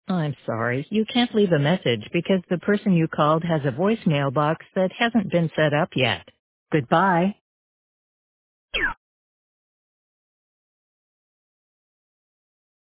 I'm sorry, you can't leave a message because the person you called has a voicemail box that hasn't been set up yet. Goodbye.